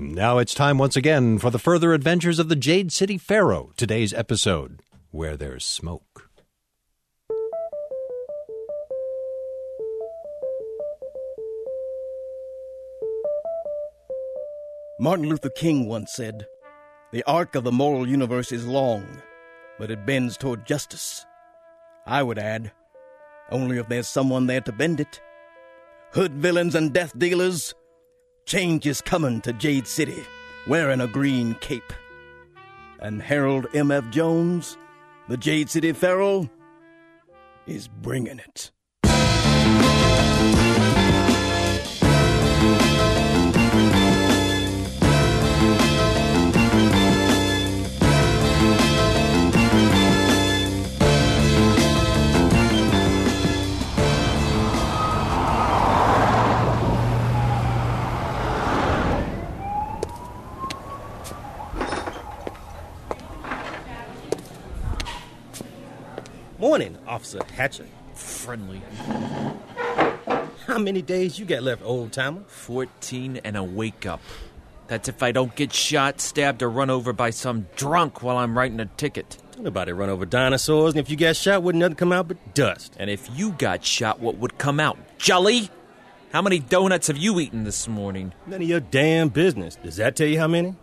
Now it's time once again for the further adventures of the Jade City Pharaoh. Today's episode, Where There's Smoke. Martin Luther King once said, "The arc of the moral universe is long, but it bends toward justice." I would add, only if there's someone there to bend it. Hood villains and death dealers, change is coming to Jade City, wearing a green cape. And Harold M.F. Jones, the Jade City Pharaoh, is bringing it. Morning, Officer Hatcher. Friendly. How many days you got left, old-timer? 14 and a wake-up. That's if I don't get shot, stabbed, or run over by some drunk while I'm writing a ticket. Don't nobody run over dinosaurs, and if you got shot, wouldn't nothing come out but dust. And if you got shot, what would come out? Jelly? How many donuts have you eaten this morning? None of your damn business. Does that tell you how many?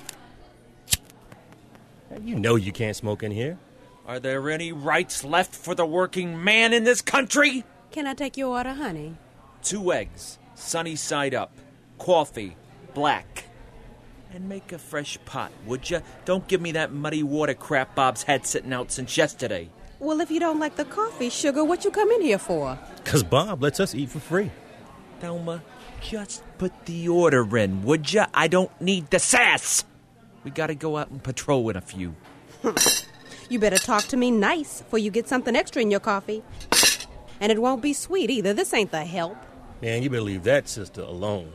You know you can't smoke in here. Are there any rights left for the working man in this country? Can I take your order, honey? 2 eggs, sunny side up, coffee, black. And make a fresh pot, would ya? Don't give me that muddy water crap Bob's had sitting out since yesterday. Well, if you don't like the coffee, sugar, what you come in here for? 'Cause Bob lets us eat for free. Thelma, just put the order in, would ya? I don't need the sass. We gotta go out and patrol in a few. You better talk to me nice before you get something extra in your coffee. And it won't be sweet either. This ain't the help. Man, you better leave that sister alone.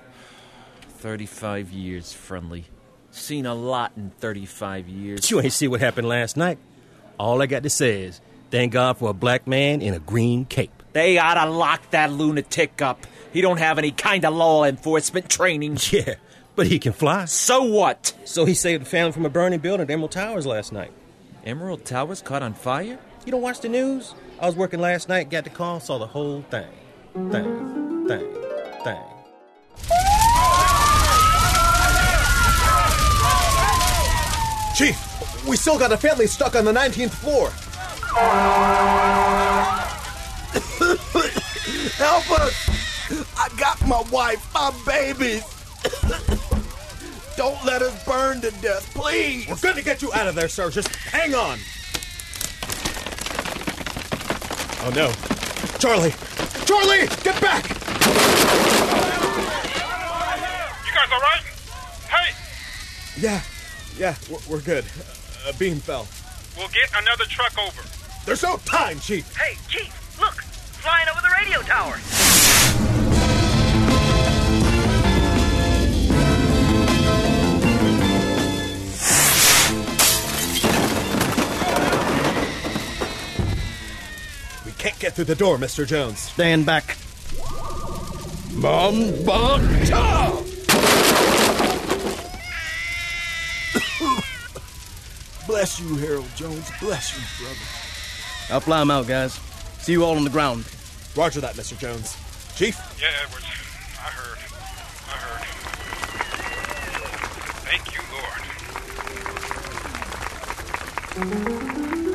35 years, Friendly. Seen a lot in 35 years. But you ain't see what happened last night. All I got to say is, thank God for a black man in a green cape. They oughta lock that lunatic up. He don't have any kind of law enforcement training. Yeah, but he can fly. So what? So he saved the family from a burning building at Emerald Towers last night. Emerald Towers caught on fire? You don't watch the news? I was working last night, got the call, saw the whole thing. Thing. Chief, we still got a family stuck on the 19th floor. Help us! I got my wife, my babies. Don't let us burn to death, please. We're going to get you out of there, sir. Just hang on. Oh, no. Charlie! Charlie! Get back! You guys all right? Hey! Yeah, we're good. A beam fell. We'll get another truck over. There's no time, Chief. Hey, Chief, look! Flying over the radio tower! Can't get through the door, Mr. Jones. Stand back. Bombata! Bless you, Harold Jones. Bless you, brother. I'll fly him out, guys. See you all on the ground. Roger that, Mr. Jones. Chief? Yeah, Edwards. I heard. Thank you, Lord.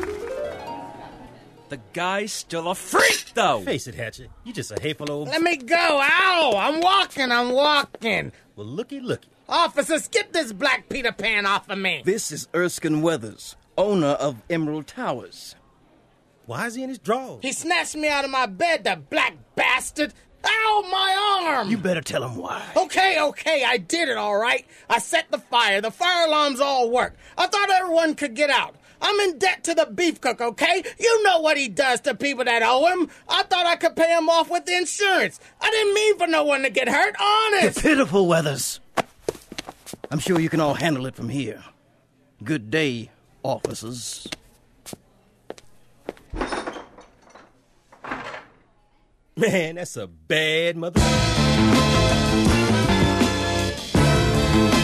The guy's still a freak, though. Face it, Hatchet. You just a hateful old... Let me go. Ow! I'm walking. Well, looky. Officers, get this black Peter Pan off of me. This is Erskine Weathers, owner of Emerald Towers. Why is he in his drawers? He snatched me out of my bed, the black bastard. Ow, my arm! You better tell him why. Okay, I did it, all right. I set the fire. The fire alarms all work. I thought everyone could get out. I'm in debt to the beef cook, okay? You know what he does to people that owe him. I thought I could pay him off with the insurance. I didn't mean for no one to get hurt, honest. You're pitiful, Weathers. I'm sure you can all handle it from here. Good day, officers. Man, that's a bad mother...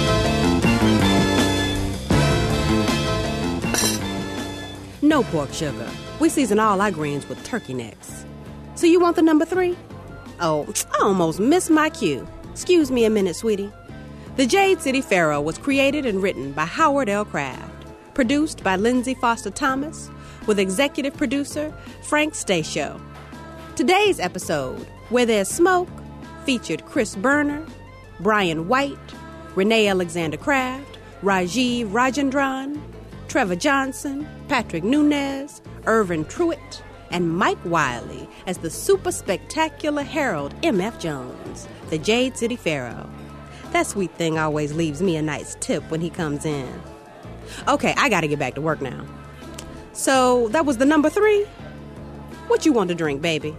No pork sugar. We season all our greens with turkey necks. So you want the number 3? Oh, I almost missed my cue. Excuse me a minute, sweetie. The Jade City Pharaoh was created and written by Howard L. Kraft, produced by Lindsay Foster Thomas, with executive producer Frank Stasio. Today's episode, Where There's Smoke, featured Chris Berner, Brian White, Renee Alexander Kraft, Rajiv Rajendran, Trevor Johnson, Patrick Nunez, Irvin Truitt, and Mike Wiley as the super spectacular Harold M.F. Jones, the Jade City Pharaoh. That sweet thing always leaves me a nice tip when he comes in. Okay, I gotta get back to work now. So, that was the number 3? What you want to drink, baby?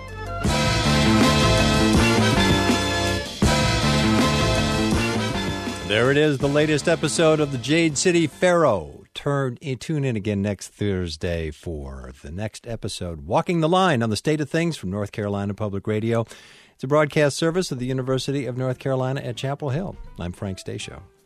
There it is, the latest episode of the Jade City Pharaoh. Tune in again next Thursday for the next episode, Walking the Line on the State of Things from North Carolina Public Radio. It's a broadcast service of the University of North Carolina at Chapel Hill. I'm Frank Stasio.